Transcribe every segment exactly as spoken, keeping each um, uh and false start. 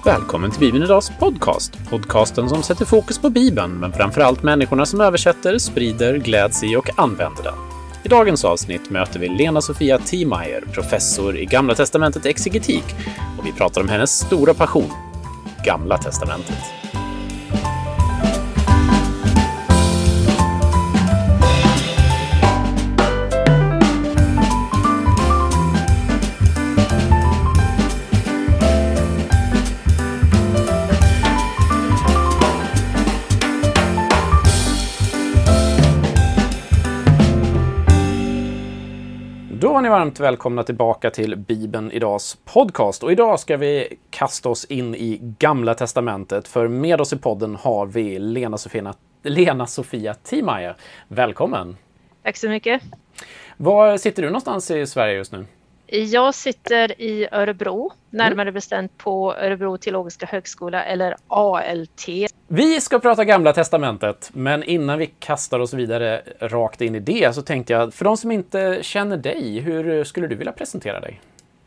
Välkommen till Bibeln idags podcast. Podcasten som sätter fokus på Bibeln, men framförallt människorna som översätter, sprider, gläds i och använder den. I dagens avsnitt möter vi Lena-Sofia Thiemeyer, professor i Gamla testamentet exegetik, och vi pratar om hennes stora passion, Gamla testamentet. Då var ni varmt välkomna tillbaka till Bibeln idags podcast. Och idag ska vi kasta oss in i Gamla testamentet. För med oss i podden har vi Lena-Sofia, Lena-Sofia Thiemeyer. Välkommen! Tack så mycket. Var sitter du någonstans i Sverige just nu? Jag sitter i Örebro, närmare bestämt på Örebro teologiska högskola, eller A L T. Vi ska prata Gamla testamentet, men innan vi kastar oss vidare rakt in i det så tänkte jag, för de som inte känner dig, hur skulle du vilja presentera dig?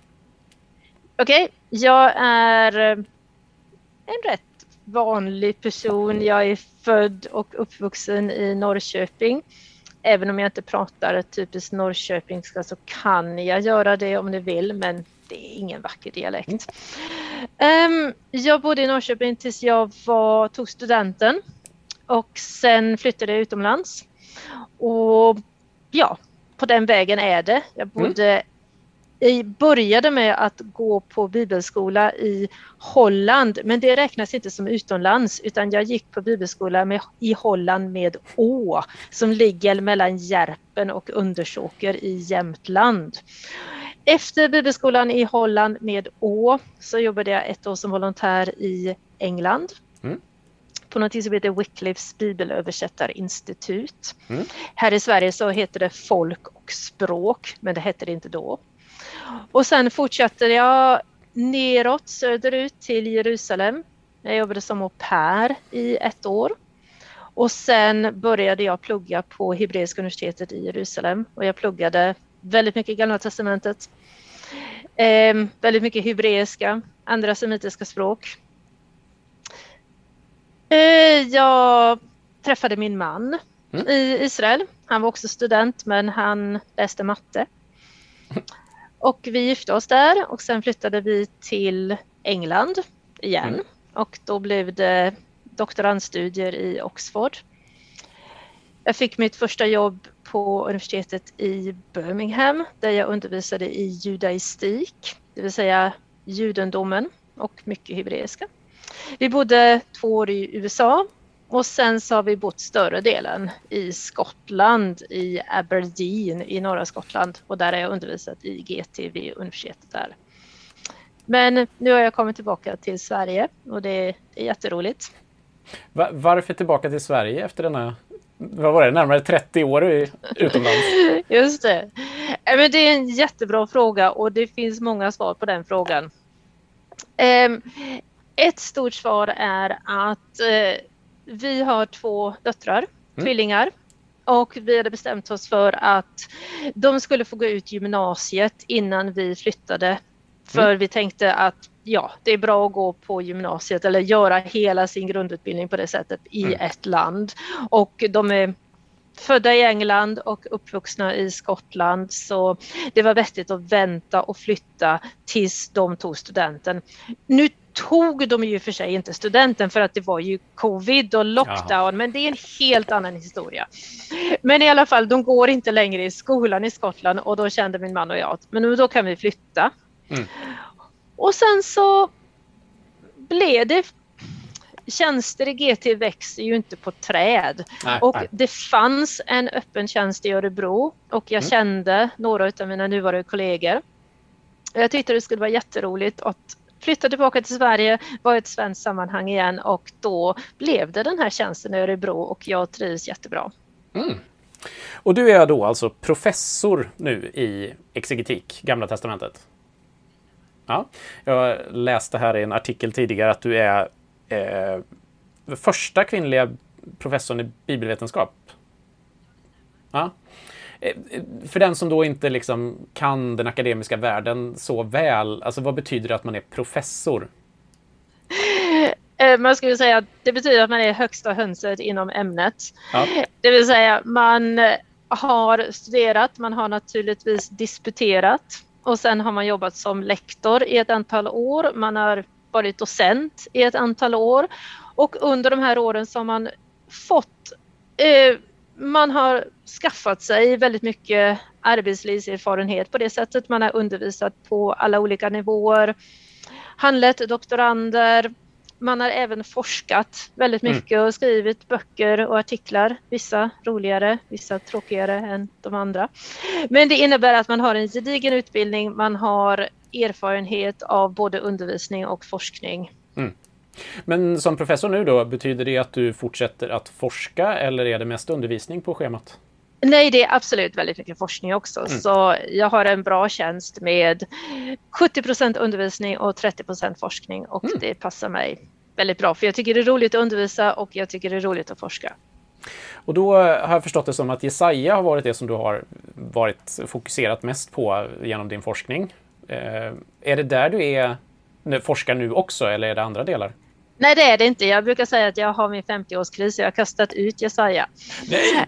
Okej, okay, jag är en rätt vanlig person. Jag är född och uppvuxen i Norrköping. Även om jag inte pratar typiskt norrköpingska så kan jag göra det om ni vill, men det är ingen vacker dialekt. Um, jag bodde i Norrköping tills jag var, tog studenten och sen flyttade jag utomlands. Och ja, på den vägen är det. Jag bodde, mm. jag började med att gå på bibelskola i Holland, men det räknas inte som utomlands, utan jag gick på bibelskola med, i Holland med Å, som ligger mellan Järpen och Undersåker i Jämtland. Efter bibelskolan i Holland med Å så jobbade jag ett år som volontär i England. Mm. På något som heter Wycliffes bibelöversättarinstitut. Mm. Här i Sverige så heter det folk och språk, men det hette det inte då. Och sen fortsatte jag neråt söderut till Jerusalem. Jag jobbade som au pair i ett år. Och sen började jag plugga på Hebreiska universitetet i Jerusalem. Och jag pluggade väldigt mycket Gamla testamentet. Eh, väldigt mycket hebreiska, andra semitiska språk. Eh, jag träffade min man mm. i Israel. Han var också student, men han läste matte. Och vi gifte oss där och sen flyttade vi till England igen. Mm. Och då blev det doktorandstudier i Oxford. Jag fick mitt första jobb på universitetet i Birmingham där jag undervisade i judaistik, det vill säga judendomen och mycket hebreiska. Vi bodde två år i U S A och sen så har vi bott större delen i Skottland, i Aberdeen i norra Skottland, och där har jag undervisat i G T vid universitetet där. Men nu har jag kommit tillbaka till Sverige och det är, det är jätteroligt. Va- varför tillbaka till Sverige efter denna, vad var det, närmare trettio år i, utomlands? Just det. Men det är en jättebra fråga och det finns många svar på den frågan. Ett stort svar är att vi har två döttrar, mm. tvillingar. Och vi hade bestämt oss för att de skulle få gå ut gymnasiet innan vi flyttade. För mm. vi tänkte att ja, det är bra att gå på gymnasiet eller göra hela sin grundutbildning på det sättet i mm. ett land. Och de är födda i England och uppvuxna i Skottland, så det var vettigt att vänta och flytta tills de tog studenten. Nu tog de ju för sig inte studenten för att det var ju covid och lockdown, Jaha. Men det är en helt annan historia. Men i alla fall, de går inte längre i skolan i Skottland och då kände min man och jag att men då kan vi flytta. Mm. Och sen så blev det, tjänster i G T växer ju inte på träd. Nej, och nej. Det fanns en öppen tjänst i Örebro och jag mm. kände några av mina nuvarande kollegor. Jag tyckte det skulle vara jätteroligt att flytta tillbaka till Sverige, var ett svenskt sammanhang igen, och då blev det den här tjänsten i Örebro och jag trivs jättebra. Mm. Och du är då alltså professor nu i exegetik, Gamla testamentet? Ja, jag läste här i en artikel tidigare att du är eh, första kvinnliga professorn i bibelvetenskap. Ja. För den som då inte liksom kan den akademiska världen så väl, alltså vad betyder det att man är professor? Eh, man skulle säga att det betyder att man är högsta hönset inom ämnet. Ja. Det vill säga man har studerat, man har naturligtvis disputerat och sen har man jobbat som lektor i ett antal år. Man har varit docent i ett antal år och under de här åren så har man fått, eh, man har skaffat sig väldigt mycket arbetslivserfarenhet på det sättet. Man har undervisat på alla olika nivåer, handlett doktorander. Man har även forskat väldigt mycket och skrivit böcker och artiklar. Vissa roligare, vissa tråkigare än de andra. Men det innebär att man har en gedigen utbildning. Man har erfarenhet av både undervisning och forskning. Mm. Men som professor nu då, betyder det att du fortsätter att forska eller är det mest undervisning på schemat? Nej, det är absolut väldigt mycket forskning också. Mm. Så jag har en bra tjänst med sjuttio procent undervisning och trettio procent forskning. Och mm. det passar mig väldigt bra. För jag tycker det är roligt att undervisa och jag tycker det är roligt att forska. Och då har jag förstått det som att Jesaja har varit det som du har varit fokuserat mest på genom din forskning. Eh, är det där du är forskar nu också eller är det andra delar? Nej, det är det inte. Jag brukar säga att jag har min femtio-årskris och jag har kastat ut Jesaja. Nej!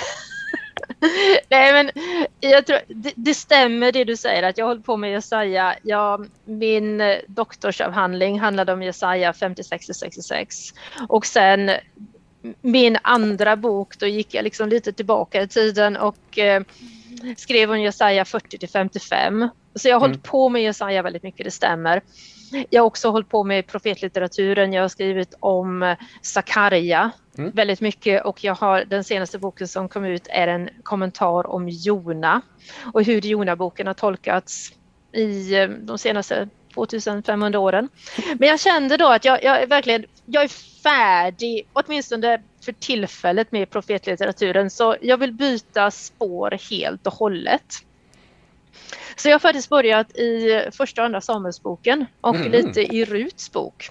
Nej, men jag tror, det, det stämmer det du säger att jag håller på med Jesaja. Jag, min doktorsavhandling handlade om Jesaja femtiosex till sextiosex och sen min andra bok, då gick jag liksom lite tillbaka i tiden och eh, skrev om Jesaja fyrtio till femtiofem. Så jag har mm. hållit på med Jesaja väldigt mycket, det stämmer. Jag har också hållit på med profetlitteraturen. Jag har skrivit om Sakarja mm. väldigt mycket och jag har den senaste boken som kom ut är en kommentar om Jona och hur Jona-boken har tolkats i de senaste tvåtusenfemhundra åren. Men jag kände då att jag, jag är verkligen jag är färdig, åtminstone för tillfället med profetlitteraturen, så jag vill byta spår helt och hållet. Så jag har faktiskt börjat i första och andra Samuelsboken och mm. lite i Ruts bok.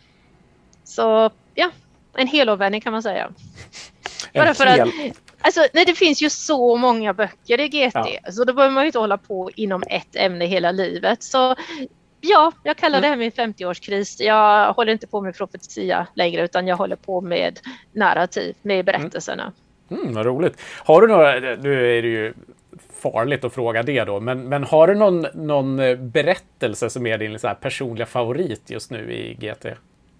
Så ja, en helomvändning kan man säga. En Bara för hel... att, alltså, nej, det finns ju så många böcker i G T, ja. Så då behöver man ju inte hålla på inom ett ämne hela livet. Så ja, jag kallar mm. det här min femtio-årskris. Jag håller inte på med profetia längre utan jag håller på med narrativ, med berättelserna. Mm. Mm, vad roligt. Har du några, nu är det ju farligt att fråga det då, men, men har du någon, någon berättelse som är din så här personliga favorit just nu i G T?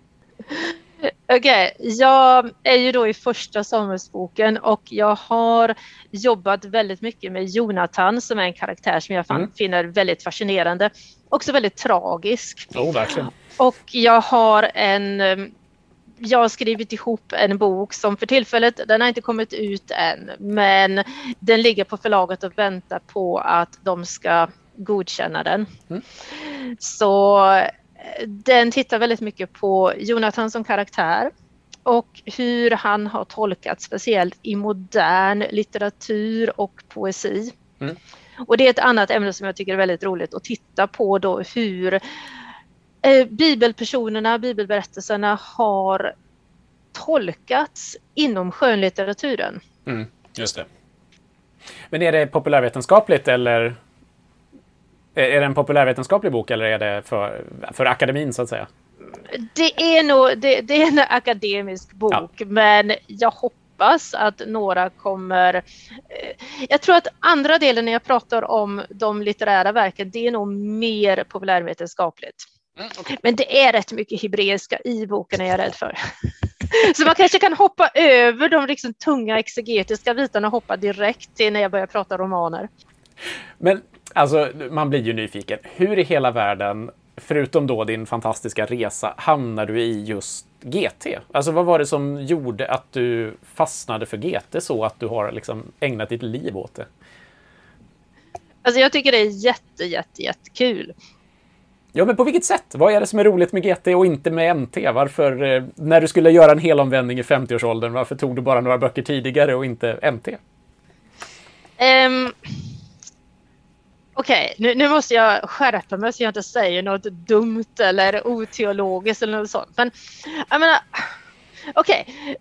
Okej, okay. Jag är ju då i första Samuelsboken och jag har jobbat väldigt mycket med Jonatan som är en karaktär som jag mm. finner väldigt fascinerande. Också väldigt tragisk. Oh, verkligen. Och jag har en... Jag har skrivit ihop en bok som för tillfället, den har inte kommit ut än, men den ligger på förlaget och väntar på att de ska godkänna den. Mm. Så den tittar väldigt mycket på Jonatan som karaktär och hur han har tolkat speciellt i modern litteratur och poesi. Mm. Och det är ett annat ämne som jag tycker är väldigt roligt att titta på då, hur eh, bibelpersonerna, bibelberättelserna har tolkats inom skönlitteraturen. Mm, just det. Men är det populärvetenskapligt eller är det en populärvetenskaplig bok eller är det för, för akademin så att säga? Det är nog det, det är en akademisk bok, ja. Men jag hoppas att några kommer... Jag tror att andra delen när jag pratar om de litterära verken, det är nog mer populärvetenskapligt. Mm, okay. Men det är rätt mycket hebreiska i boken, är jag rädd för. Så man kanske kan hoppa över de liksom tunga exegetiska bitarna och hoppa direkt till när jag börjar prata romaner. Men alltså, man blir ju nyfiken. Hur i hela världen, förutom då din fantastiska resa, hamnar du i just G T? Alltså vad var det som gjorde att du fastnade för G T så att du har liksom ägnat ditt liv åt det? Alltså jag tycker det är jätte, jätte, jättekul. Ja, men på vilket sätt? Vad är det som är roligt med G T och inte med M T? Varför, eh, när du skulle göra en helomvändning i femtio-årsåldern, varför tog du bara några böcker tidigare och inte M T? Um, Okej, okay, nu, nu måste jag skärpa mig så jag inte säger något dumt eller oteologiskt eller något sånt. Men jag menar, okej. Okay.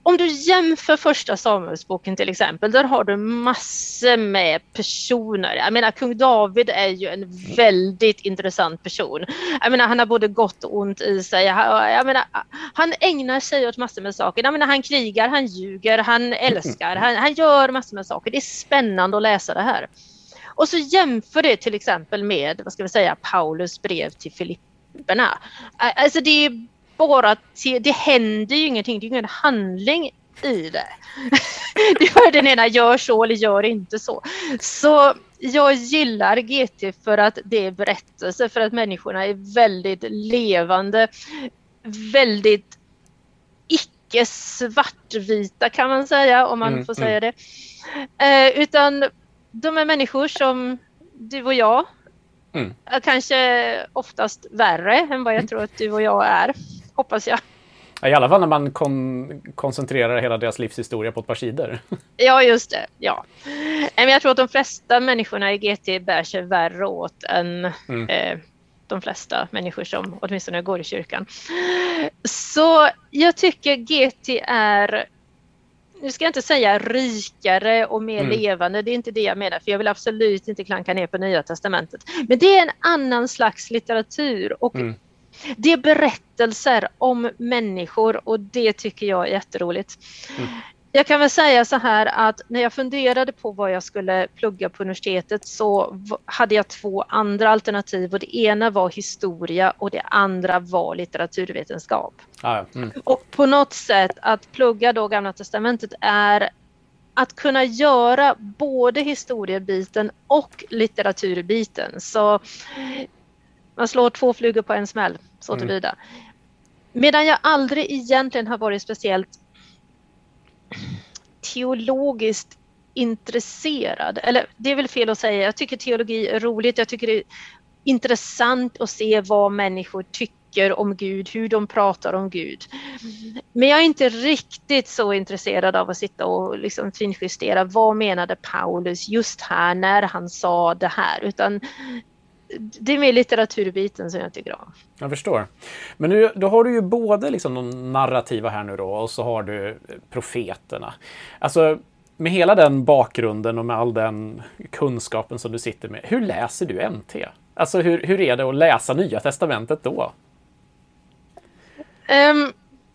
om du jämför första Samuelsboken till exempel, där har du massor med personer. Jag menar, kung David är ju en väldigt intressant person. Jag menar, han har både gott och ont i sig. Jag menar, han ägnar sig åt massor med saker. Jag menar, han krigar, han ljuger, han älskar, han, han gör massor med saker. Det är spännande att läsa det här. Och så jämför det till exempel med, vad ska vi säga, Paulus brev till Filipperna. Alltså det är bara till, det händer ju ingenting, det är ingen handling i det. Det gör den ena gör så eller gör inte så. Så jag gillar G T för att det är berättelse, för att människorna är väldigt levande, väldigt icke svartvita kan man säga, om man mm, får säga mm. det. Eh, utan de är människor som du och jag, mm. kanske oftast värre än vad jag tror att du och jag är, hoppas jag. I alla fall när man kon- koncentrerar hela deras livshistoria på ett par sidor. Ja, just det. Ja. Men jag tror att de flesta människorna i G T bär sig värre åt än mm. eh, de flesta människor som åtminstone går i kyrkan. Så jag tycker G T är, nu ska jag inte säga rikare och mer mm. levande, det är inte det jag menar, för jag vill absolut inte klanka ner på Nya testamentet. Men det är en annan slags litteratur och mm. det är berättelser om människor och det tycker jag är jätteroligt. Mm. Jag kan väl säga så här att när jag funderade på vad jag skulle plugga på universitetet så hade jag två andra alternativ och det ena var historia och det andra var litteraturvetenskap. Ah, mm. Och på något sätt att plugga då Gamla testamentet är att kunna göra både historiebiten och litteraturbiten. Så man slår två flugor på en smäll, så tillvida. Mm. Medan jag aldrig egentligen har varit speciellt teologiskt intresserad. Eller det är väl fel att säga. Jag tycker teologi är roligt. Jag tycker det är intressant att se vad människor tycker om Gud. Hur de pratar om Gud. Men jag är inte riktigt så intresserad av att sitta och liksom finjustera. Vad menade Paulus just här när han sa det här? Utan det är mer litteraturbiten som jag tycker om. Jag förstår. Men nu, då har du ju både liksom de narrativa här nu då och så har du profeterna. Alltså med hela den bakgrunden och med all den kunskapen som du sitter med. Hur läser du N T? Alltså hur, hur är det att läsa Nya testamentet då? Um,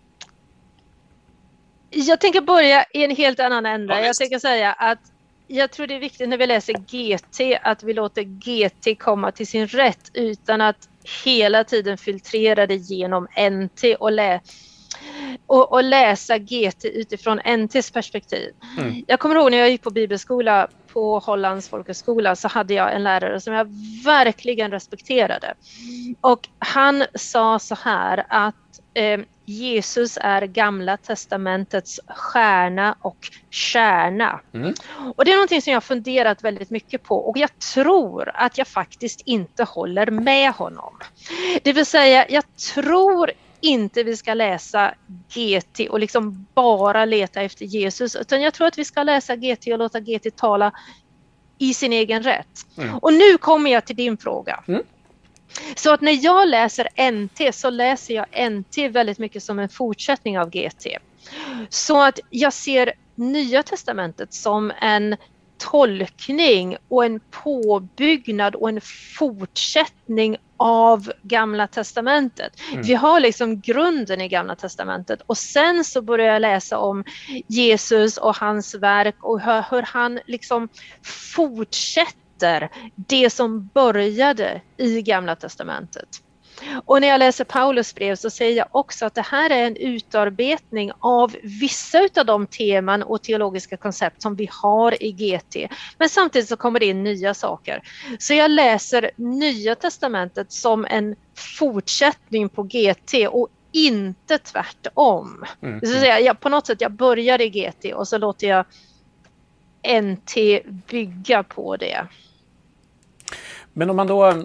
jag tänker börja i en helt annan ände. Ja, jag tänker säga att jag tror det är viktigt när vi läser G T att vi låter G T komma till sin rätt utan att hela tiden filtrera det genom N T och, lä- och, och läsa G T utifrån N T:s perspektiv. Mm. Jag kommer ihåg när jag gick på bibelskola på Hollands folkhögskola så hade jag en lärare som jag verkligen respekterade. Och han sa så här att eh, Jesus är Gamla testamentets stjärna och kärna. Mm. Och det är någonting som jag har funderat väldigt mycket på. Och jag tror att jag faktiskt inte håller med honom. Det vill säga, jag tror inte vi ska läsa G T och liksom bara leta efter Jesus. Utan jag tror att vi ska läsa G T och låta G T tala i sin egen rätt. Mm. Och nu kommer jag till din fråga. Mm. Så att när jag läser N T så läser jag N T väldigt mycket som en fortsättning av G T. Så att jag ser Nya testamentet som en tolkning och en påbyggnad och en fortsättning av Gamla testamentet. Mm. Vi har liksom grunden i Gamla testamentet och sen så börjar jag läsa om Jesus och hans verk och hur, hur han liksom fortsätter det som började i Gamla testamentet. Och när jag läser Paulus brev så säger jag också att det här är en utarbetning av vissa av de teman och teologiska koncept som vi har i G T. Men samtidigt så kommer det in nya saker. Så jag läser Nya testamentet som en fortsättning på G T och inte tvärtom. Mm. Så jag, jag, på något sätt jag börjar i G T och så låter jag N T bygga på det. Men om man då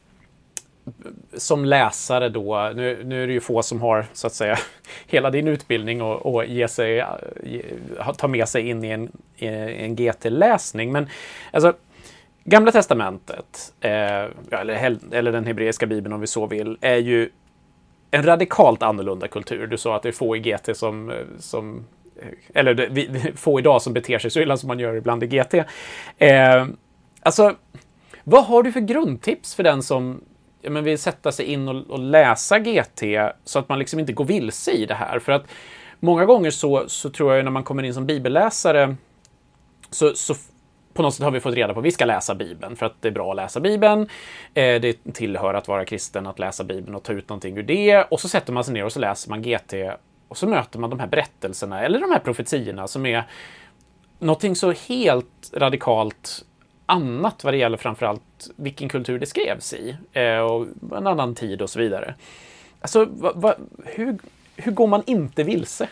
som läsare då, nu, nu är det ju få som har så att säga hela din utbildning och, och ge sig, ge, ta med sig in i en, i en G T-läsning. Men alltså, Gamla testamentet, eh, eller, eller den hebreiska bibeln om vi så vill, är ju en radikalt annorlunda kultur. Du sa att det är få i G T som, som eller det, vi, få idag som beter sig så illa som man gör ibland i G T. Eh, alltså, vad har du för grundtips för den som ja, men vill sätta sig in och, och läsa G T så att man liksom inte går vilse i det här? För att många gånger så, så tror jag när man kommer in som bibelläsare så, så på något sätt har vi fått reda på att vi ska läsa Bibeln för att det är bra att läsa Bibeln. Eh, det tillhör att vara kristen att läsa Bibeln och ta ut någonting ur det. Och så sätter man sig ner och så läser man G T och så möter man de här berättelserna eller de här profetierna som är någonting så helt radikalt annat vad det gäller framförallt vilken kultur det skrevs i eh, och en annan tid och så vidare. Alltså, va, va, hur, hur går man inte vilse?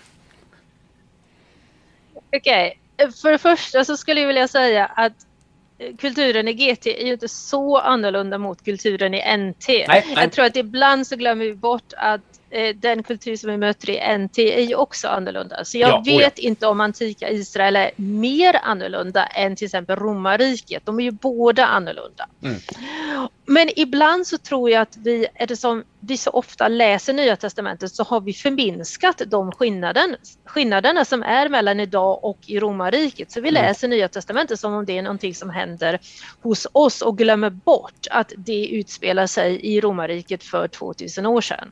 Okej. Okay. För det första så skulle jag vilja säga att kulturen i G T är ju inte så annorlunda mot kulturen i N T. Nej, nej. Jag tror att ibland så glömmer vi bort att eh, den kultur som vi möter i N T är ju också annorlunda. Så jag ja, vet ja. inte om antika Israel är mer annorlunda än till exempel romarriket. De är ju båda annorlunda. Mm. Men ibland så tror jag att vi, är det som vi så ofta läser Nya testamentet så har vi förminskat de skillnaden, skillnaderna som är mellan idag och i romarriket. Så vi mm. läser Nya testamentet som om det är någonting som händer hos oss och glömmer bort att det utspelar sig i romarriket för tvåtusen år sedan.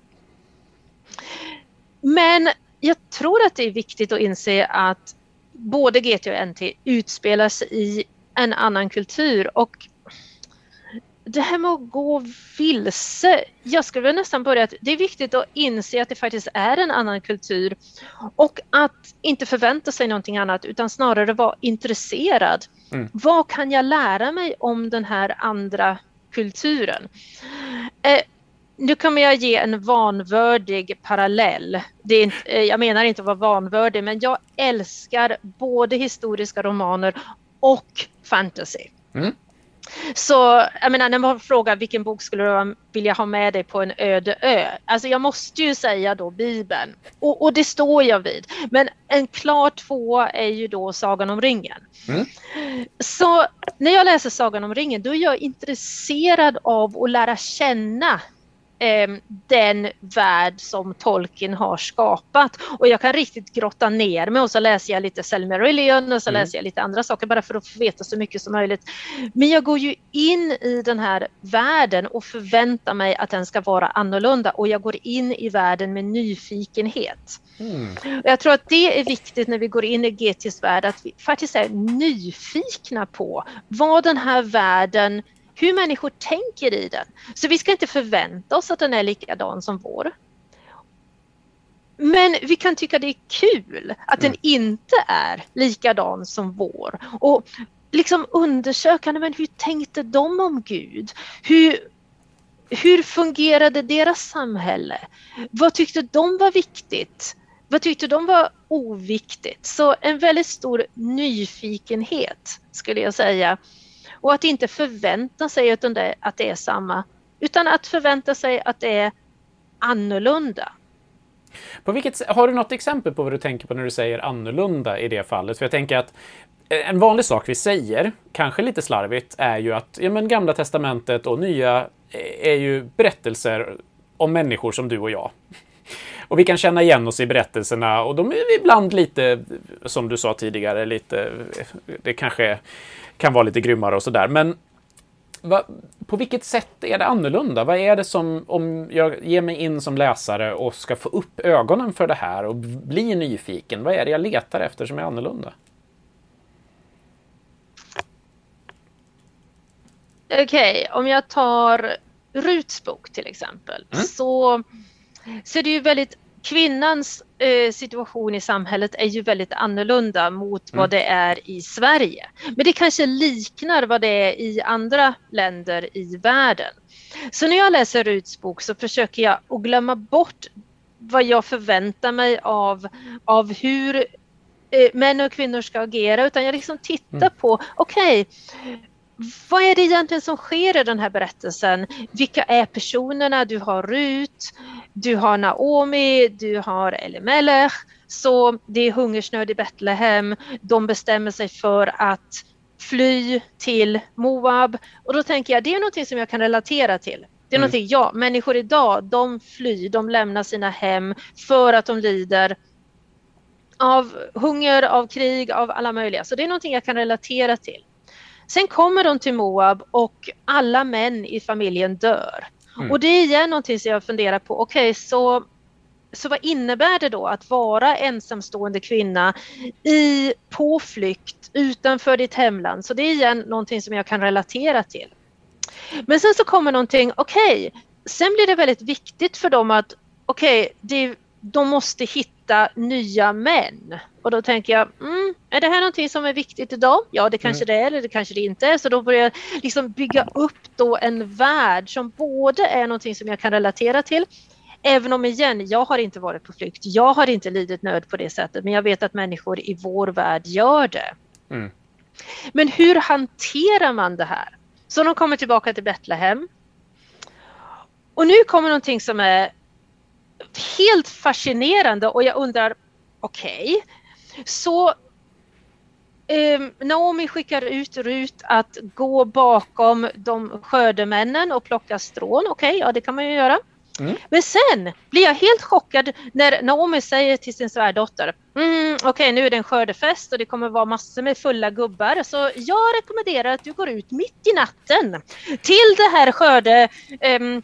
Men jag tror att det är viktigt att inse att både G T och N T utspelar sig i en annan kultur och det här med att gå vilse, jag skulle nästan börja att det är viktigt att inse att det faktiskt är en annan kultur och att inte förvänta sig någonting annat utan snarare vara intresserad. Mm. Vad kan jag lära mig om den här andra kulturen? Eh, nu kommer jag ge en vanvördig parallell. Det är inte, jag menar inte att vara vanvördig, men jag älskar både historiska romaner och fantasy. Mm. Så jag menar, när man frågar vilken bok skulle du vilja ha med dig på en öde ö? Alltså jag måste ju säga då Bibeln. Och, och det står jag vid. Men en klar tvåa är ju då Sagan om ringen. Mm. Så när jag läser Sagan om ringen då är jag intresserad av att lära känna eh, den värld som Tolkien har skapat. Och jag kan riktigt grotta ner mig och så läser jag lite Silmarillion och så mm. läser jag lite andra saker bara för att få veta så mycket som möjligt. Men jag går ju in i den här världen och förväntar mig att den ska vara annorlunda och jag går in i världen med nyfikenhet. Mm. Och jag tror att det är viktigt när vi går in i G T:s värld att vi faktiskt är nyfikna på vad den här världen, hur människor tänker i den. Så vi ska inte förvänta oss att den är likadan som vår. Men vi kan tycka det är kul att mm. den inte är likadan som vår. Och liksom undersöka, men hur tänkte de om Gud? Hur, hur fungerade deras samhälle? Vad tyckte de var viktigt? Vad tyckte de var oviktigt? Så en väldigt stor nyfikenhet skulle jag säga. Och att inte förvänta sig att det är samma, utan att förvänta sig att det är annorlunda. På vilket, har du något exempel på vad du tänker på när du säger annorlunda i det fallet? För jag tänker att en vanlig sak vi säger, kanske lite slarvigt, är ju att ja, men Gamla testamentet och Nya är ju berättelser om människor som du och jag. Och vi kan känna igen oss i berättelserna och de är ibland lite, som du sa tidigare, lite, det kanske kan vara lite grymmare och sådär. Men va, på vilket sätt är det annorlunda? Vad är det som, om jag ger mig in som läsare och ska få upp ögonen för det här och bli nyfiken, vad är det jag letar efter som är annorlunda? Okej, okay, om jag tar Ruts bok till exempel, mm. så, så är det ju väldigt, kvinnans eh, situation i samhället är ju väldigt annorlunda mot mm. vad det är i Sverige. Men det kanske liknar vad det är i andra länder i världen. Så när jag läser Ruts bok så försöker jag att glömma bort vad jag förväntar mig av, av hur eh, män och kvinnor ska agera. Utan jag liksom tittar mm. på, okej, okay, vad är det egentligen som sker i den här berättelsen? Vilka är personerna? Du har Rut, du har Naomi, du har Elimelech. Så det är hungersnöd i Betlehem. De bestämmer sig för att fly till Moab. Och då tänker jag, det är något som jag kan relatera till. Det är mm. någonting, ja, människor idag, de flyr, de lämnar sina hem för att de lider av hunger, av krig, av alla möjliga. Så det är någonting jag kan relatera till. Sen kommer de till Moab och alla män i familjen dör. Mm. Och det är igen någonting som jag funderar på. Okej, okay, så, så vad innebär det då att vara ensamstående kvinna i på flykt utanför ditt hemland? Så det är igen någonting som jag kan relatera till. Men sen så kommer någonting, okej, okay, sen blir det väldigt viktigt för dem att okej, okay, de måste hitta nya män. Och då tänker jag, mm, är det här någonting som är viktigt idag? Ja, det kanske mm. det är, eller det kanske det inte är. Så då börjar jag liksom bygga upp då en värld som både är någonting som jag kan relatera till. Även om igen, jag har inte varit på flykt. Jag har inte lidit nöd på det sättet. Men jag vet att människor i vår värld gör det. Mm. Men hur hanterar man det här? Så de kommer tillbaka till Betlehem. Och nu kommer någonting som är helt fascinerande. Och jag undrar, okej. Okay, så eh, Naomi skickar ut Rut att gå bakom de skördemännen och plocka strån. Okej, okay, ja det kan man ju göra. Mm. Men sen blir jag helt chockad när Naomi säger till sin svärdotter, mm, okej okay, nu är det en skördefest och det kommer vara massor med fulla gubbar, så jag rekommenderar att du går ut mitt i natten till det här skörde um,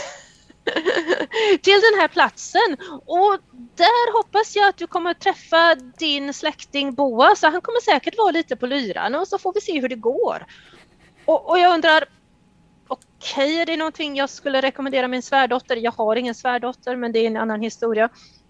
till den här platsen, och där hoppas jag att du kommer att träffa din släkting Boa, så han kommer säkert vara lite på lyran och så får vi se hur det går. Och, och jag undrar, okej, okay, är det någonting jag skulle rekommendera min svärdotter? Jag har ingen svärdotter, men det är en annan historia.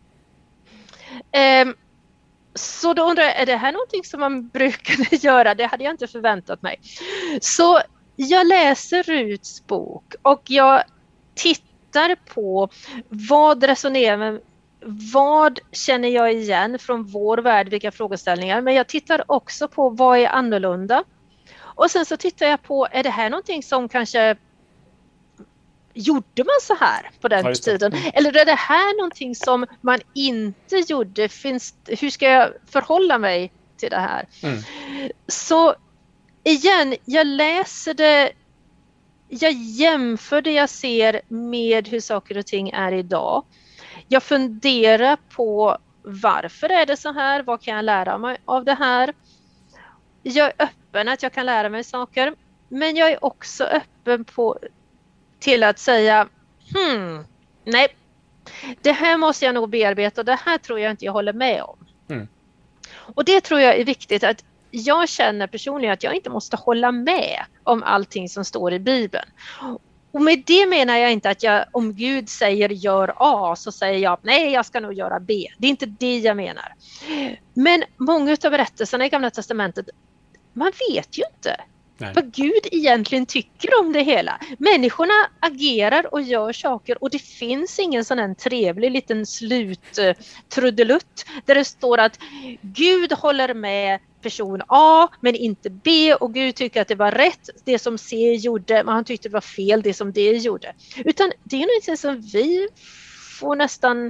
Um, så då undrar jag, är det här någonting som man brukar göra? Det hade jag inte förväntat mig. Så jag läser Ruts bok och jag tittar på vad resonerar med, vad känner jag igen från vår värld, vilka frågeställningar. Men jag tittar också på vad är annorlunda. Och sen så tittar jag på, är det här någonting som kanske gjorde man så här på den ja, tiden? Mm. Eller är det här någonting som man inte gjorde? Finns, hur ska jag förhålla mig till det här? Mm. Så igen, jag läser det, jag jämför det jag ser med hur saker och ting är idag. Jag funderar på varför är det så här? Vad kan jag lära mig av det här? Jag är öppen att jag kan lära mig saker. Men jag är också öppen på, till att säga, hmm, nej, det här måste jag nog bearbeta och det här tror jag inte jag håller med om. Mm. Och det tror jag är viktigt, att jag känner personligen att jag inte måste hålla med om allting som står i Bibeln. Och med det menar jag inte att jag, om Gud säger gör A, så säger jag nej, jag ska nog göra B. Det är inte det jag menar. Men många av berättelserna i Gamla testamentet, man vet ju inte nej. vad Gud egentligen tycker om det hela. Människorna agerar och gör saker och det finns ingen sån här trevlig liten sluttrudelutt där det står att Gud håller med person A men inte B, och Gud tycker att det var rätt det som C gjorde, men han tyckte det var fel det som D gjorde. Utan det är något som vi får nästan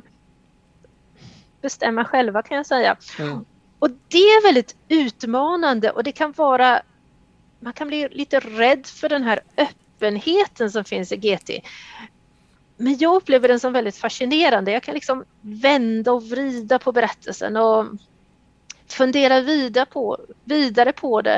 bestämma själva, kan jag säga. Mm. Och det är väldigt utmanande, och det kan vara, man kan bli lite rädd för den här öppenheten som finns i G T. Men jag upplever den som väldigt fascinerande. Jag kan liksom vända och vrida på berättelsen och fundera vidare på, vidare på det.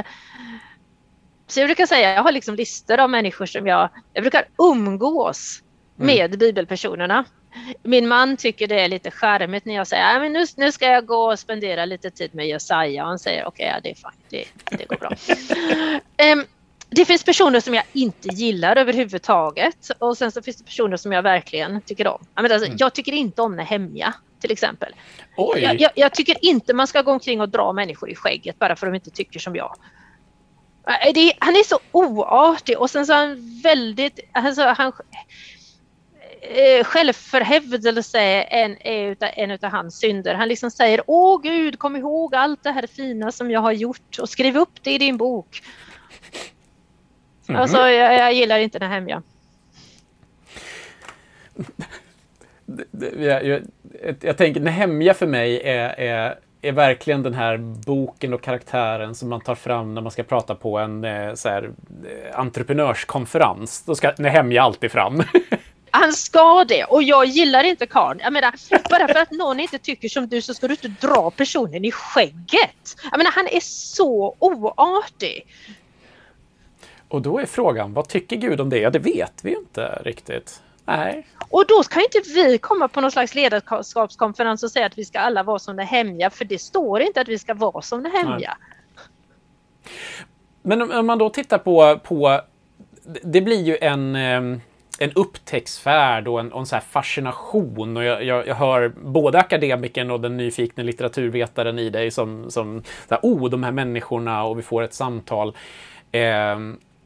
Så jag brukar säga, jag har liksom listor av människor som jag, jag brukar umgås med mm. bibelpersonerna. Min man tycker det är lite charmigt när jag säger, men nu, nu ska jag gå och spendera lite tid med Jesaja. Och han säger, okej, okay, ja, det är fint, det, det går bra. um, det finns personer som jag inte gillar överhuvudtaget. Och sen så finns det personer som jag verkligen tycker om. Jag, menar, alltså, mm. jag tycker inte om Nehemja, till exempel. Oj. Jag, jag, jag tycker inte man ska gå omkring och dra människor i skägget bara för att de inte tycker som jag. Det, han är så oartig, och sen så är han väldigt, alltså, han, eh, självförhävdelse är en, är en utav hans synder. Han liksom säger, åh Gud, kom ihåg allt det här fina som jag har gjort och skriv upp det i din bok. Mm-hmm. Alltså jag, jag gillar inte det hemma. Jag, jag, jag tänker, Nehemja för mig är, är, är verkligen den här boken och karaktären som man tar fram när man ska prata på en så här, entreprenörskonferens. Då ska Nehemja alltid fram. Han ska det. Och jag gillar inte karln. Jag menar, bara för att någon inte tycker som du så ska du inte dra personen i skägget. Jag menar, han är så oartig. Och då är frågan, vad tycker Gud om det? Ja, det vet vi ju inte riktigt. Nej. Och då kan inte vi komma på någon slags ledarskapskonferens och säga att vi ska alla vara som Nehemja. För det står inte att vi ska vara som Nehemja. Men om, om man då tittar på, på det blir ju en, en upptäcktsfärd och en, och en så här fascination. Och jag, jag, jag hör både akademikern och den nyfikna litteraturvetaren i dig som, som så här, oh, de här människorna, och vi får ett samtal. Eh,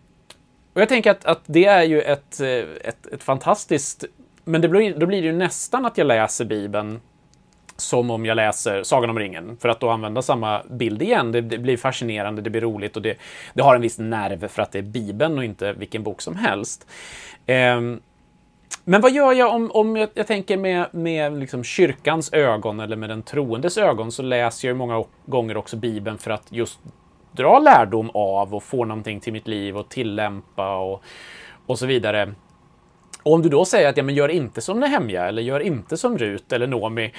och jag tänker att, att det är ju ett, ett, ett fantastiskt... Men det blir, då blir det ju nästan att jag läser Bibeln som om jag läser Sagan om ringen. För att då använda samma bild igen. Det, det blir fascinerande, det blir roligt och det, det har en viss nerv för att det är Bibeln och inte vilken bok som helst. Eh, men vad gör jag om, om jag, jag tänker med, med liksom kyrkans ögon eller med den troendes ögon, så läser jag många gånger också Bibeln för att just dra lärdom av och få någonting till mitt liv och tillämpa och, och så vidare. Och om du då säger att ja, men gör inte som Nehemja eller gör inte som Rut eller Nomi,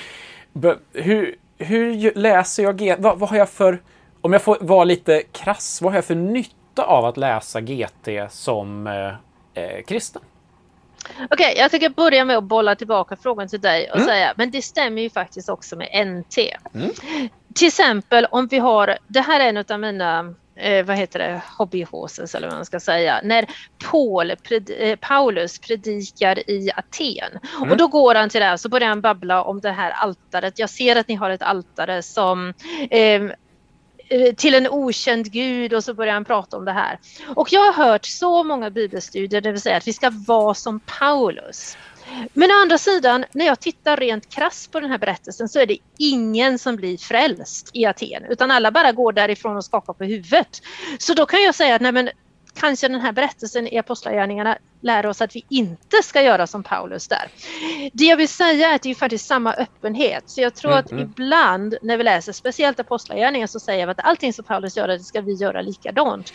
hur, hur läser jag G T? Vad, vad har jag för, om jag får vara lite krass, vad har jag för nytta av att läsa G T som eh, kristen? Okej, okay, jag tänker börja med att bolla tillbaka frågan till dig och mm. säga, men det stämmer ju faktiskt också med N T. Mm. Till exempel om vi har, det här är en av mina, eh, vad heter det, hobbyhåses eller vad man ska säga, när Paul, pred, eh, Paulus predikar i Aten. Mm. Och då går han till det här, så börjar han babbla om det här altaret. Jag ser att ni har ett altare som... Eh, till en okänd gud, och så börjar han prata om det här. Och jag har hört så många bibelstudier, det vill säga att vi ska vara som Paulus. Men å andra sidan, när jag tittar rent krass på den här berättelsen, så är det ingen som blir frälst i Aten, utan alla bara går därifrån och skakar på huvudet. Så då kan jag säga att nej, men kanske den här berättelsen i Apostlagärningarna lär oss att vi inte ska göra som Paulus där. Det jag vill säga är att det är faktiskt samma öppenhet. Så jag tror mm, att mm. ibland när vi läser speciellt Apostlagärningarna så säger vi att allting som Paulus gör, det ska vi göra likadant.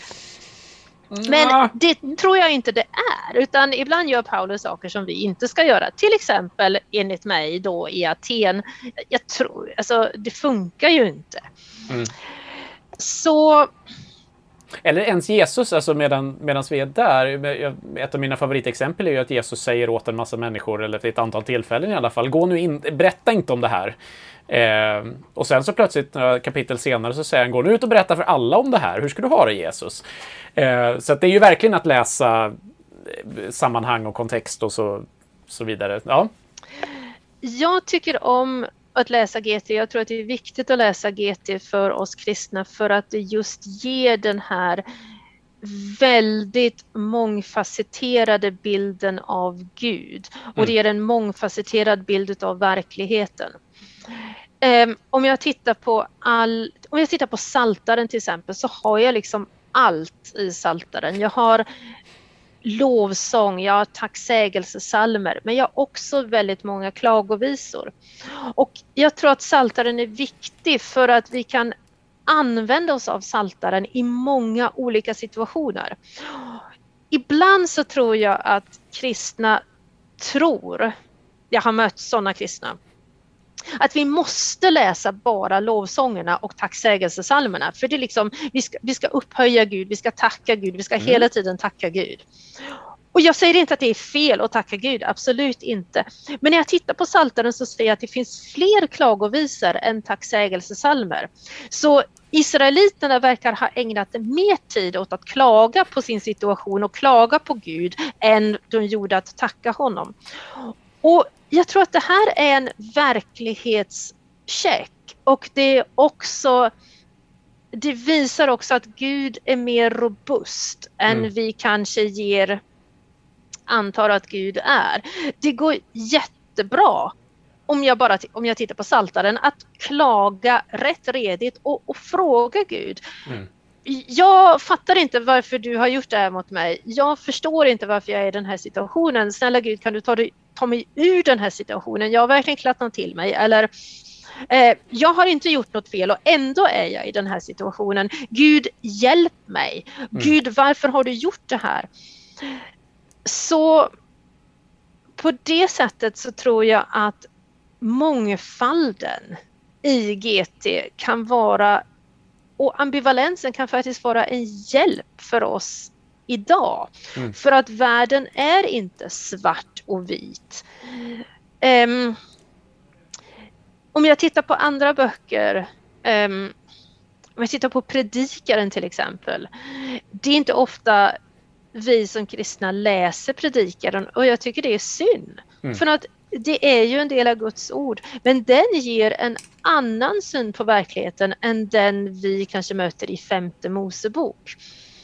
Mm. Men det tror jag inte det är. Utan ibland gör Paulus saker som vi inte ska göra. Till exempel enligt mig då i Aten. Jag tror, alltså det funkar ju inte. Mm. Så... Eller ens Jesus, alltså medan, medan vi är där. Ett av mina favoritexempel är ju att Jesus säger åt en massa människor, eller ett antal tillfällen i alla fall, gå nu in, berätta inte om det här. Eh, och sen så plötsligt några kapitel senare så säger han, gå nu ut och berätta för alla om det här. Hur ska du ha det, Jesus? Eh, så att det är ju verkligen att läsa sammanhang och kontext och så, så vidare. Ja. Jag tycker om att läsa G T. Jag tror att det är viktigt att läsa G T för oss kristna, för att det just ger den här väldigt mångfacetterade bilden av Gud. Och mm. det ger en mångfacetterad bild av verkligheten. Um, om jag tittar på all, om jag tittar på Psaltaren till exempel, så har jag liksom allt i Psaltaren. Jag har lovsång, jag har tacksägelsesalmer, men jag har också väldigt många klagovisor. Och jag tror att Psaltaren är viktig för att vi kan använda oss av Psaltaren i många olika situationer. Ibland så tror jag att kristna tror, jag har mött sådana kristna, att vi måste läsa bara lovsångerna och tacksägelsesalmerna. För det är liksom, vi ska, vi ska upphöja Gud, vi ska tacka Gud, vi ska mm. hela tiden tacka Gud. Och jag säger inte att det är fel att tacka Gud, absolut inte. Men när jag tittar på Psaltaren så ser jag att det finns fler klagovisor än tacksägelsesalmer. Så israeliterna verkar ha ägnat mer tid åt att klaga på sin situation och klaga på Gud än de gjorde att tacka honom. Och jag tror att det här är en verklighetscheck, och det är också, det visar också att Gud är mer robust mm. än vi kanske ger, antar att Gud är. Det går jättebra om jag bara om jag tittar på Psaltaren att klaga rätt redigt och, och fråga Gud. Mm. Jag fattar inte varför du har gjort det här mot mig. Jag förstår inte varför jag är i den här situationen. Snälla Gud, kan du ta, ta mig ur den här situationen? Jag har verkligen klattnat till mig. Eller, eh, jag har inte gjort något fel och ändå är jag i den här situationen. Gud, hjälp mig. Mm. Gud, varför har du gjort det här? Så på det sättet så tror jag att mångfalden i G T kan vara, och ambivalensen kan faktiskt vara en hjälp för oss idag. Mm. För att världen är inte svart och vit. Um, om jag tittar på andra böcker, um, om jag tittar på Predikaren till exempel, det är inte ofta vi som kristna läser Predikaren, och jag tycker det är synd. Mm. För att det är ju en del av Guds ord, men den ger en annan syn på verkligheten än den vi kanske möter i femte Mosebok.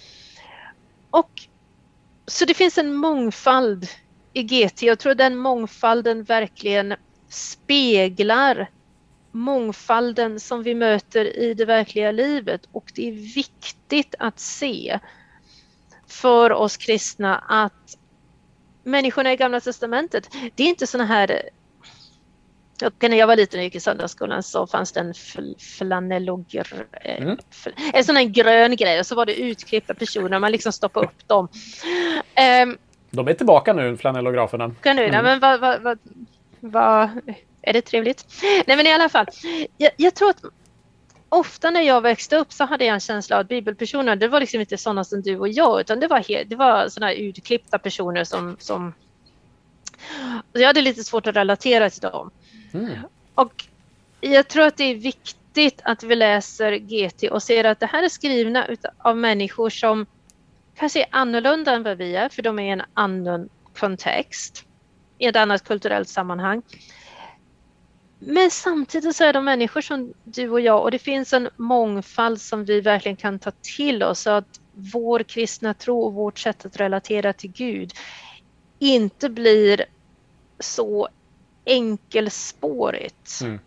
Och så det finns en mångfald i G T. Jag tror den mångfalden verkligen speglar mångfalden som vi möter i det verkliga livet, och det är viktigt att se för oss kristna att människorna i Gamla testamentet, det är inte såna här. När jag var liten och gick i söndagsskolan så fanns det en fl- flanellogr, mm. en sån här grön grej, och så var det utklippta personer, man liksom stoppade upp dem. Um, De är tillbaka nu, flanellograferna. Nu, mm. nej, men vad, vad, vad, vad, är det trevligt? Nej, men i alla fall, jag, jag tror att ofta när jag växte upp så hade jag en känsla av att bibelpersoner, det var liksom inte sådana som du och jag, utan det var, helt, det var såna här utklippta personer som, som jag hade lite svårt att relatera till dem. Mm. Och jag tror att det är viktigt att vi läser G T och ser att det här är skrivna av människor som kanske är annorlunda än vad vi är, för de är i en annan kontext, i ett annat kulturellt sammanhang. Men samtidigt så är de människor som du och jag, och det finns en mångfald som vi verkligen kan ta till oss, så att vår kristna tro och vårt sätt att relatera till Gud inte blir så enkelspårigt. Mm.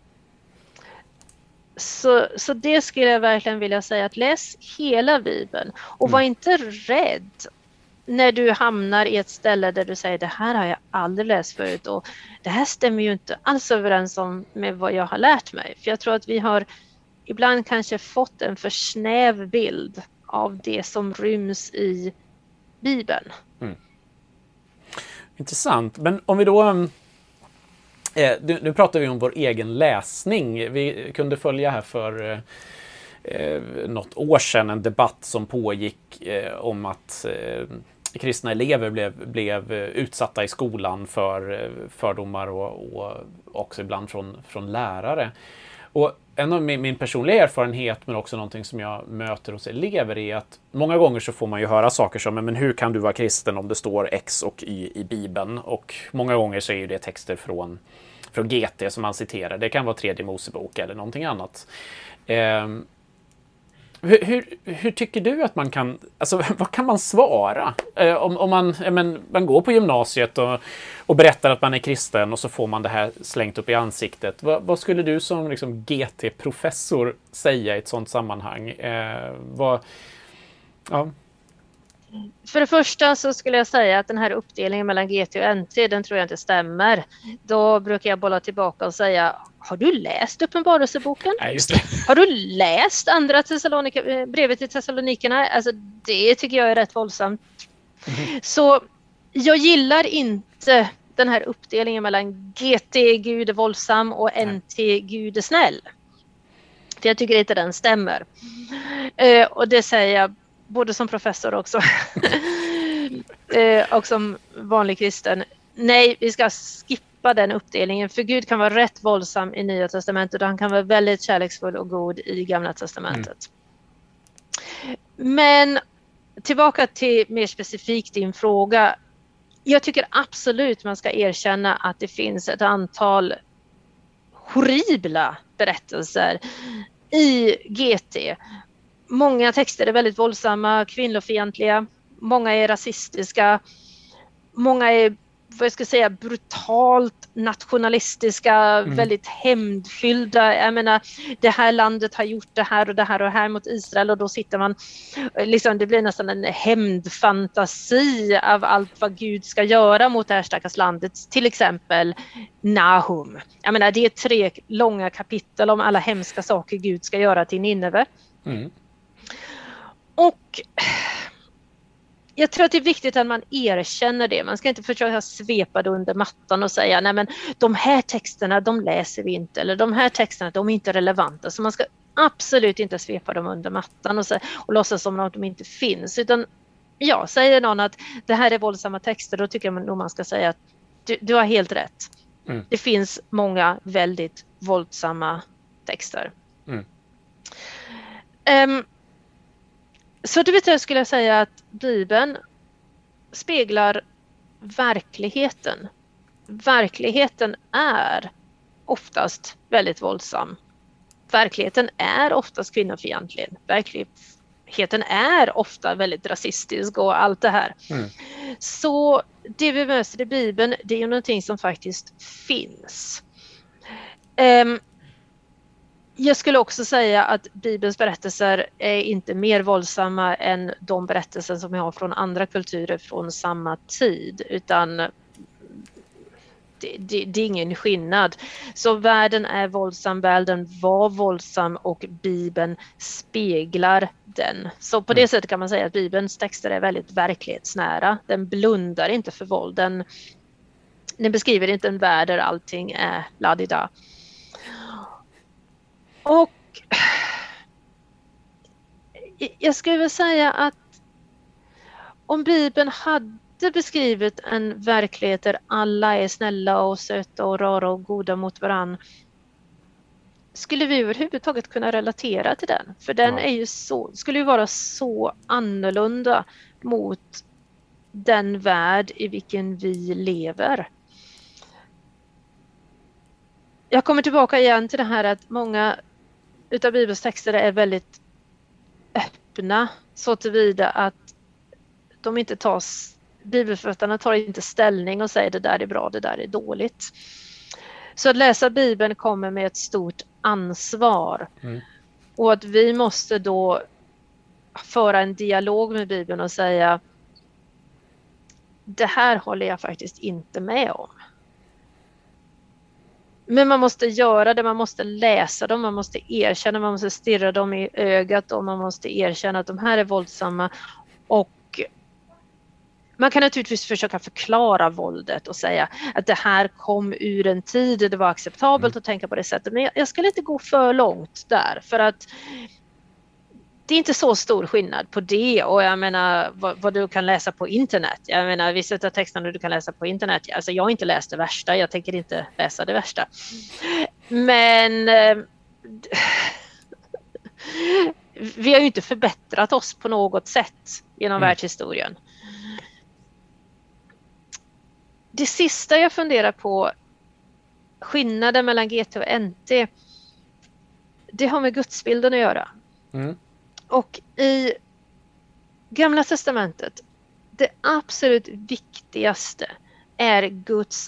Så, så det skulle jag verkligen vilja säga, att läs hela Bibeln och mm. var inte rädd när du hamnar i ett ställe där du säger det här har jag aldrig läst förut och det här stämmer ju inte alls överens om med vad jag har lärt mig. För jag tror att vi har ibland kanske fått en för snäv bild av det som ryms i Bibeln. Mm. Intressant. Men om vi då... Eh, nu pratar vi om vår egen läsning. Vi kunde följa här för eh, något år sedan en debatt som pågick eh, om att eh, kristna elever blev, blev utsatta i skolan för fördomar och, och också ibland från, från lärare. Och en av min, min personliga erfarenhet, men också någonting som jag möter hos elever, är att många gånger så får man ju höra saker som men hur kan du vara kristen om det står X och Y i Bibeln? Och många gånger så är ju det texter från, från G T som man citerar. Det kan vara tredje Mosebok eller någonting annat. Eh, hur, hur, hur tycker du att man kan, alltså vad kan man svara? Eh, om, om man, eh, men, man går på gymnasiet och, och berättar att man är kristen och så får man det här slängt upp i ansiktet. Va, vad skulle du som liksom, G T-professor säga i ett sådant sammanhang? Eh, vad, ja. För det första så skulle jag säga att den här uppdelningen mellan G T och N T, den tror jag inte stämmer. Då brukar jag bolla tillbaka och säga, har du läst Uppenbarelseboken? Nej, just det. Har du läst andra Thessalonika, brevet till Thessalonikerna? Alltså det tycker jag är rätt våldsamt. Mm. Så jag gillar inte den här uppdelningen mellan G T, Gud är våldsam, och N T, Gud är snäll. För jag tycker inte den stämmer. Uh, och det säger jag både som professor också och som vanlig kristen. Nej, vi ska skippa den uppdelningen. För Gud kan vara rätt våldsam i Nya testamentet och han kan vara väldigt kärleksfull och god i Gamla testamentet. Mm. Men tillbaka till mer specifikt din fråga. Jag tycker absolut man ska erkänna att det finns ett antal horribla berättelser i G T. Många texter är väldigt våldsamma, kvinnofientliga. Många är rasistiska. Många är, vad jag ska säga, brutalt nationalistiska, mm. väldigt hämndfyllda. Jag menar, det här landet har gjort det här och det här och här mot Israel, och då sitter man, liksom, det blir nästan en hämndfantasi av allt vad Gud ska göra mot det här stackars landet. Till exempel Nahum. Jag menar, det är tre långa kapitel om alla hemska saker Gud ska göra till Nineve. Mm. Och jag tror att det är viktigt att man erkänner det. Man ska inte försöka svepa det under mattan och säga nej men de här texterna de läser vi inte, eller de här texterna de är inte relevanta. Så man ska absolut inte svepa dem under mattan och, så, och låtsas som att de inte finns. Utan ja, säger någon att det här är våldsamma texter, då tycker jag nog man ska säga att du, du har helt rätt. Mm. Det finns många väldigt våldsamma texter. Mm. Um, så det betyder skulle jag säga att Bibeln speglar verkligheten. Verkligheten är oftast väldigt våldsam. Verkligheten är oftast kvinnofientlig. Verkligheten är ofta väldigt rasistisk och allt det här. Mm. Så det vi möter i Bibeln, det är ju någonting som faktiskt finns. Um, Jag skulle också säga att Bibelns berättelser är inte mer våldsamma än de berättelser som vi har från andra kulturer från samma tid, utan det, det, det är ingen skillnad. Så världen är våldsam, världen var våldsam och Bibeln speglar den. Så på det mm. sättet kan man säga att Bibelns texter är väldigt verklighetsnära. Den blundar inte för våld. Den, den beskriver inte en värld där allting är ladida. Och jag skulle vilja säga att om Bibeln hade beskrivit en verklighet där alla är snälla och söta och rara och goda mot varann, skulle vi överhuvudtaget kunna relatera till den. För den är ju så, skulle ju vara så annorlunda mot den värld i vilken vi lever. Jag kommer tillbaka igen till det här att många utav Bibelns texter är väldigt öppna så tillvida att de inte tas, bibelförfattarna tar inte ställning och säger det där är bra, det där är dåligt. Så att läsa Bibeln kommer med ett stort ansvar. Mm. Och att vi måste då föra en dialog med Bibeln och säga det här håller jag faktiskt inte med om. Men man måste göra det, man måste läsa dem, man måste erkänna, man måste stirra dem i ögat och man måste erkänna att de här är våldsamma. Och man kan naturligtvis försöka förklara våldet och säga att det här kom ur en tid där det var acceptabelt mm. att tänka på det sättet. Men jag skulle inte gå för långt där, för att det är inte så stor skillnad på det och jag menar vad, vad du kan läsa på internet. Jag menar vissa av texterna du kan läsa på internet. Alltså jag har inte läst det värsta, jag tänker inte läsa det värsta. Men eh, vi har ju inte förbättrat oss på något sätt genom mm. världshistorien. Det sista jag funderar på, skillnaden mellan G T och N T, det har med gudsbilden att göra. Mm. Och i Gamla testamentet, det absolut viktigaste är Guds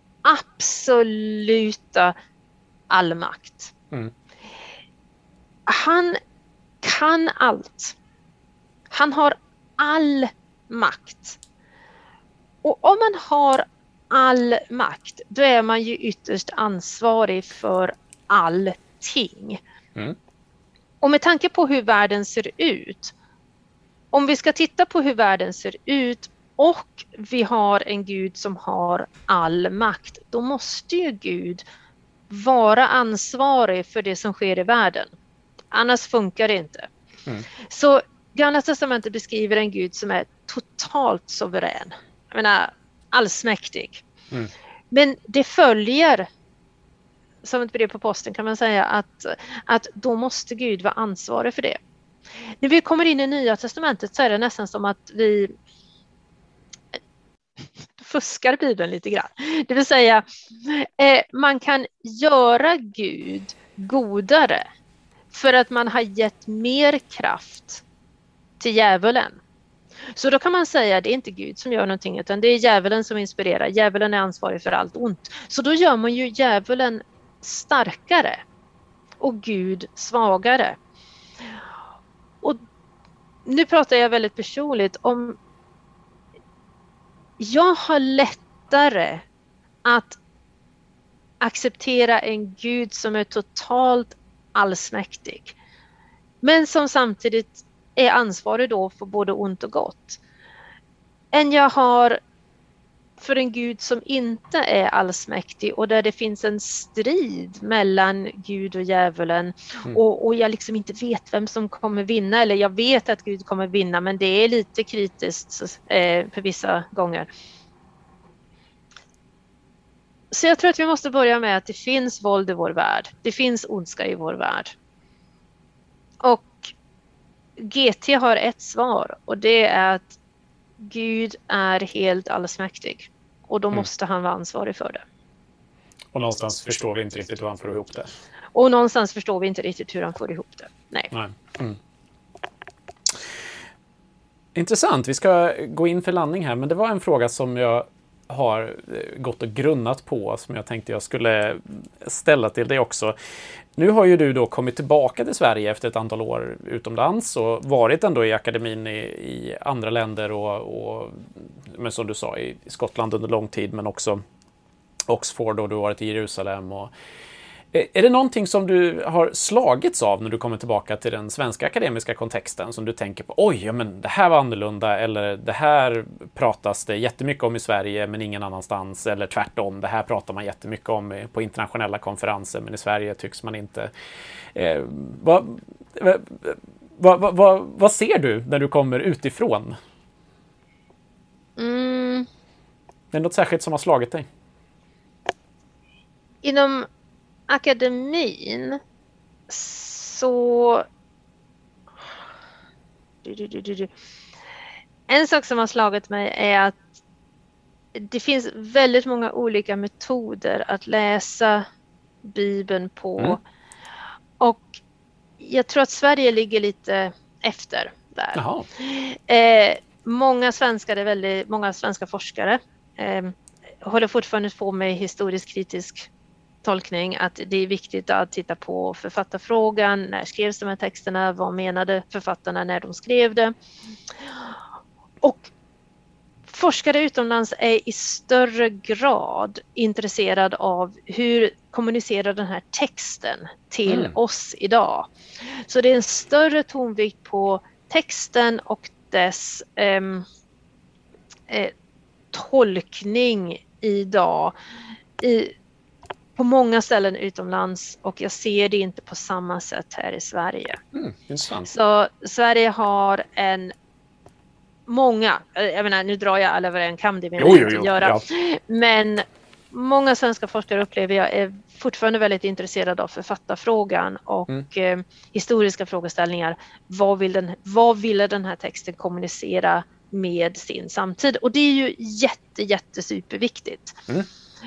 absoluta allmakt. Mm. Han kan allt. Han har all makt. Och om man har all makt, då är man ju ytterst ansvarig för allting. Mm. Och med tanke på hur världen ser ut, om vi ska titta på hur världen ser ut och vi har en Gud som har all makt, då måste ju Gud vara ansvarig för det som sker i världen. Annars funkar det inte. Mm. Så Gamla testamentet beskriver en Gud som är totalt suverän. Jag menar, allsmäktig. Mm. Men det följer, som ett brev på posten kan man säga, att, att då måste Gud vara ansvarig för det. När vi kommer in i Nya testamentet så är det nästan som att vi fuskar Bibeln lite grann. Det vill säga, eh, man kan göra Gud godare för att man har gett mer kraft till djävulen. Så då kan man säga att det är inte Gud som gör någonting utan det är djävulen som inspirerar. Djävulen är ansvarig för allt ont. Så då gör man ju djävulen starkare och Gud svagare. Och nu pratar jag väldigt personligt om jag har lättare att acceptera en Gud som är totalt allsmäktig men som samtidigt är ansvarig då för både ont och gott. än jag har för en Gud som inte är allsmäktig och där det finns en strid mellan Gud och djävulen mm. och, och jag liksom inte vet vem som kommer vinna, eller jag vet att Gud kommer vinna, men det är lite kritiskt eh, för vissa gånger. Så jag tror att vi måste börja med att det finns våld i vår värld. Det finns ondska i vår värld. Och G T har ett svar, och det är att Gud är helt allsmäktig. Och då mm. måste han vara ansvarig för det. Och någonstans förstår vi inte riktigt hur han får ihop det. Och någonstans förstår vi inte riktigt hur han får ihop det. Nej. Nej. Mm. Intressant. Vi ska gå in för landning här. Men det var en fråga som jag har gått och grunnat på, som jag tänkte jag skulle ställa till dig också. Nu har ju du då kommit tillbaka till Sverige efter ett antal år utomlands och varit ändå i akademin i, i andra länder och, och men som du sa i Skottland under lång tid, men också Oxford, och du har varit i Jerusalem. Och, är det någonting som du har slagits av när du kommer tillbaka till den svenska akademiska kontexten som du tänker på, oj, ja, men det här var annorlunda, eller det här pratas det jättemycket om i Sverige men ingen annanstans, eller tvärtom, det här pratar man jättemycket om på internationella konferenser men i Sverige tycks man inte. Eh, vad, vad, vad, vad, vad ser du när du kommer utifrån? Mm. Det är något särskilt som har slagit dig? Inom akademin så du, du, du, du. en sak som har slagit mig är att det finns väldigt många olika metoder att läsa Bibeln på. Mm. Och jag tror att Sverige ligger lite efter där. Eh, många svenskar är väldigt, många svenska forskare eh, håller fortfarande på med historisk kritisk tolkning, att det är viktigt att titta på författarfrågan. När skrevs de här texterna? Vad menade författarna när de skrev det? Och forskare utomlands är i större grad intresserade av hur kommunicerar den här texten till mm. oss idag. Så det är en större tonvikt på texten och dess eh, eh, tolkning idag i på många ställen utomlands, och jag ser det inte på samma sätt här i Sverige. Mm, intressant. Så Sverige har en många, jag menar, nu drar jag alla över en kam, det vill jag inte göra. Ja. Men många svenska forskare upplever jag är fortfarande väldigt intresserade av författarfrågan och mm. eh, historiska frågeställningar. Vad vill den, vad ville den här texten kommunicera med sin samtid? Och det är ju jätte, jätte superviktigt. Mm.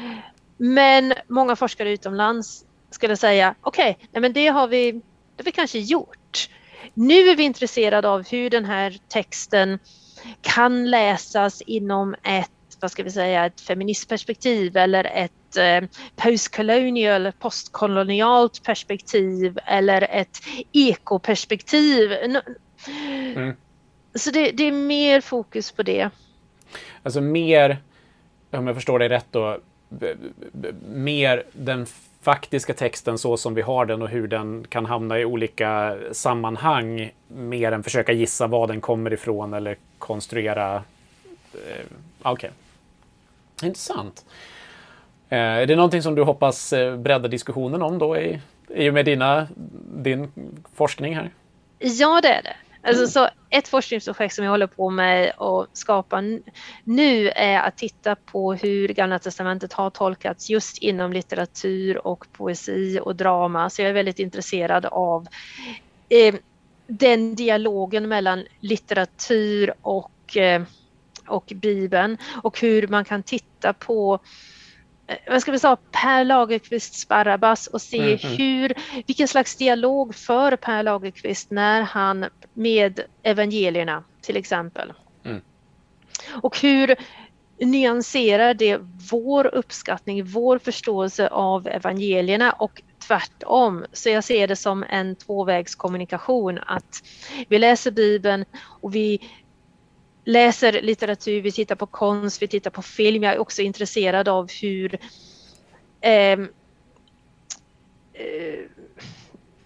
Men många forskare utomlands skulle säga, okej, okay, men det har vi, det har vi kanske gjort. Nu är vi intresserade av hur den här texten kan läsas inom ett, vad ska vi säga, ett feministperspektiv eller ett eh, postkolonial, postkolonialt perspektiv eller ett ekoperspektiv. Mm. Så det, det är mer fokus på det. Alltså mer, om jag förstår dig rätt då, b- b- mer den faktiska texten så som vi har den och hur den kan hamna i olika sammanhang, mer än försöka gissa var den kommer ifrån eller konstruera. Eh, Okej. Okay. Intressant. Eh, är det någonting som du hoppas eh, bredda diskussionen om då i, i och med dina, din forskning här? Ja, det är det. Alltså, så ett forskningsprojekt som jag håller på med att skapa nu är att titta på hur Gamla testamentet har tolkats just inom litteratur och poesi och drama. Så jag är väldigt intresserad av eh, den dialogen mellan litteratur och, eh, och Bibeln och hur man kan titta på vad ska vi säga, Per Lagerkvists Barabbas och se mm-hmm. hur, vilken slags dialog för Per Lagerkvist när han med evangelierna till exempel. Mm. Och hur nyanserar det vår uppskattning, vår förståelse av evangelierna och tvärtom. Så jag ser det som en tvåvägskommunikation, att vi läser Bibeln och vi läser litteratur, vi tittar på konst, vi tittar på film. Jag är också intresserad av hur eh, eh,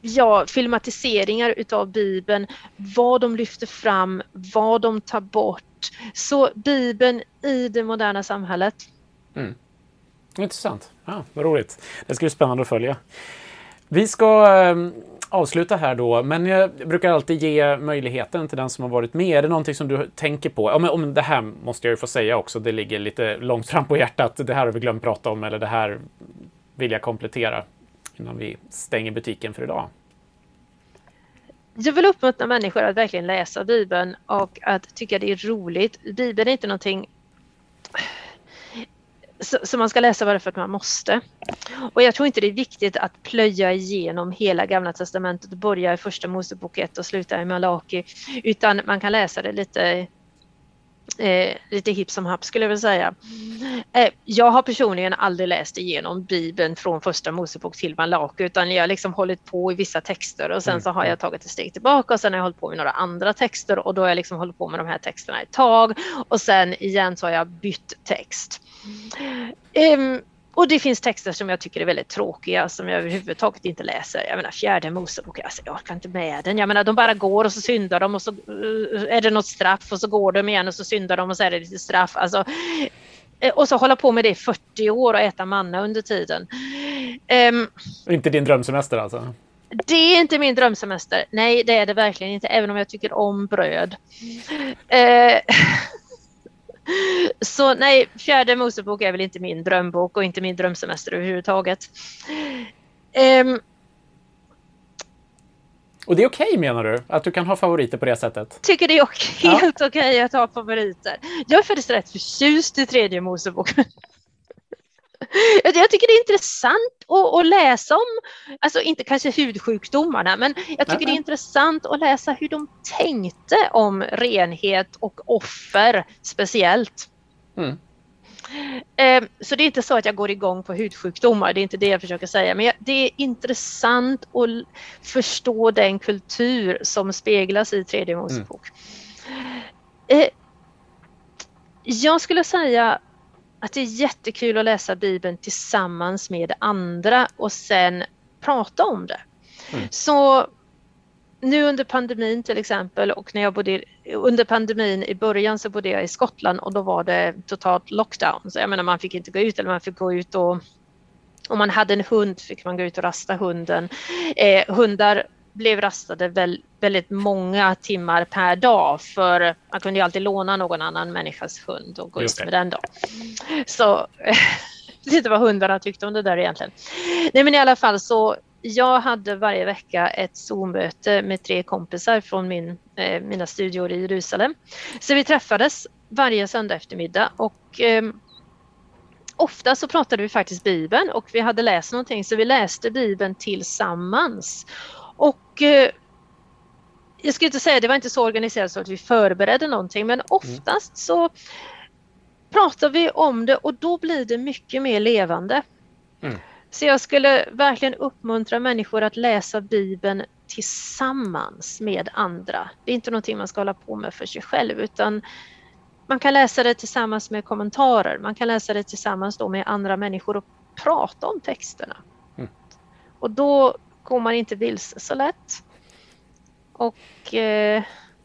ja, filmatiseringar utav Bibeln, vad de lyfter fram, vad de tar bort. Så Bibeln i det moderna samhället. Mm. Intressant. Ja, vad roligt. Det ska bli spännande att följa. Vi ska eh, avsluta här då, men jag brukar alltid ge möjligheten till den som har varit med. Är det någonting som du tänker på? Ja, men om det här måste jag ju få säga också, det ligger lite långt fram på hjärtat. Det här har vi glömt prata om, eller det här vill jag komplettera innan vi stänger butiken för idag. Jag vill uppmuntra människor att verkligen läsa Bibeln och att tycka det är roligt. Bibeln är inte någonting som man ska läsa bara för att man måste. Och jag tror inte det är viktigt att plöja igenom hela Gamla testamentet och börja i första Mosebok ett och sluta i Malaki, utan man kan läsa det lite Eh, lite hipp som happ skulle jag vilja säga. Eh, jag har personligen aldrig läst igenom Bibeln från första Mosebok till Malaki, utan jag har liksom hållit på i vissa texter och sen mm. så har jag tagit ett steg tillbaka och sen har jag hållit på med några andra texter och då har jag liksom hållit på med de här texterna ett tag och sen igen så har jag bytt text. Eh, Och det finns texter som jag tycker är väldigt tråkiga som jag överhuvudtaget inte läser. Jag menar fjärde Mosebok, alltså, jag orkar inte med den. Jag menar de bara går och så syndar de och så uh, är det något straff och så går de igen och så syndar de och så är det lite straff. Alltså, och så hålla på med det i fyrtio år och äta manna under tiden. Um, inte din drömsemester alltså? Det är inte min drömsemester. Nej, det är det verkligen inte. Även om jag tycker om bröd. Uh, Så nej, fjärde Mosebok är väl inte min drömbok och inte min drömsemester överhuvudtaget. Um, och det är okej okay, menar du? Att du kan ha favoriter på det sättet? Tycker det är okay, helt ja. okej okay att ha favoriter. Jag är faktiskt rätt förtjust i tredje Mosebok. Jag tycker det är intressant att, att läsa om, alltså inte kanske hudsjukdomarna, men jag tycker Nej. det är intressant att läsa hur de tänkte om renhet och offer speciellt. Mm. Så det är inte så att jag går igång på hudsjukdomar, det är inte det jag försöker säga, men det är intressant att förstå den kultur som speglas i tredje Mosebok. Mm. Jag skulle säga att det är jättekul att läsa Bibeln tillsammans med andra och sen prata om det. Mm. Så nu under pandemin till exempel, och när jag bodde under pandemin i början så bodde jag i Skottland och då var det totalt lockdown. Så jag menar man fick inte gå ut eller man fick gå ut och om man hade en hund fick man gå ut och rasta hunden. Eh, hundar blev rastade väl, väldigt många timmar per dag för man kunde ju alltid låna någon annan människas hund och gå ut med den då. Så lite vad hundarna tyckte om det där egentligen. Nej men i alla fall så jag hade varje vecka ett Zoom-möte med tre kompisar från min, eh, mina studior i Jerusalem. Så vi träffades varje söndag eftermiddag och eh, ofta så pratade vi faktiskt Bibeln och vi hade läst någonting så vi läste Bibeln tillsammans. Och eh, jag skulle inte säga det var inte så organiserat så att vi förberedde någonting, men oftast så pratar vi om det och då blir det mycket mer levande. Mm. Så jag skulle verkligen uppmuntra människor att läsa Bibeln tillsammans med andra. Det är inte någonting man ska hålla på med för sig själv utan man kan läsa det tillsammans med kommentarer. Man kan läsa det tillsammans då med andra människor och prata om texterna. Mm. Och då går man inte vilse så lätt. Och eh...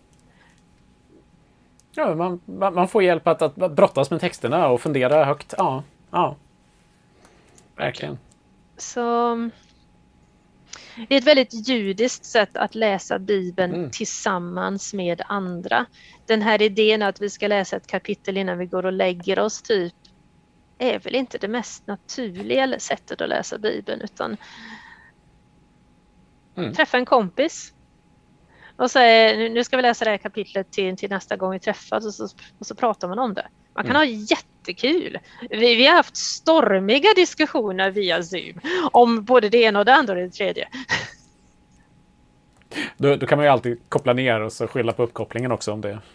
ja, man, man får hjälp att, att brottas med texterna och fundera högt. Ja, ja. Verkligen. Så det är ett väldigt judiskt sätt att läsa Bibeln mm. tillsammans med andra. Den här idén att vi ska läsa ett kapitel innan vi går och lägger oss typ är väl inte det mest naturliga sättet att läsa Bibeln utan mm. träffa en kompis och säga nu ska vi läsa det här kapitlet till, till nästa gång vi träffas och så, och så pratar man om det. Man kan mm. ha jättekul. Vi, vi har haft stormiga diskussioner via Zoom om både det ena och det andra och det tredje. Då, då kan man ju alltid koppla ner och så skylla på uppkopplingen också om det.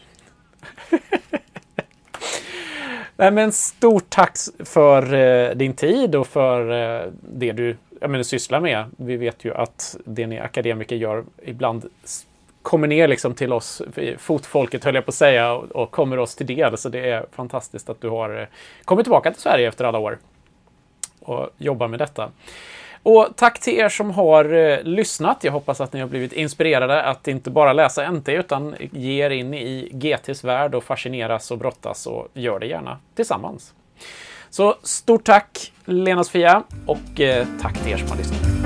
Nej, men stort tack för eh, din tid och för eh, det du jag menar, sysslar med. Vi vet ju att det ni akademiker gör ibland kommer ner liksom till oss, fotfolket höll jag på att säga, och, och kommer oss till del. Så det är fantastiskt att du har kommit tillbaka till Sverige efter alla år och jobbar med detta. Och tack till er som har eh, lyssnat. Jag hoppas att ni har blivit inspirerade att inte bara läsa N T utan ge er in i G T:s värld och fascineras och brottas, och gör det gärna tillsammans. Så stort tack Lena Sofia, och eh, tack till er som har lyssnat.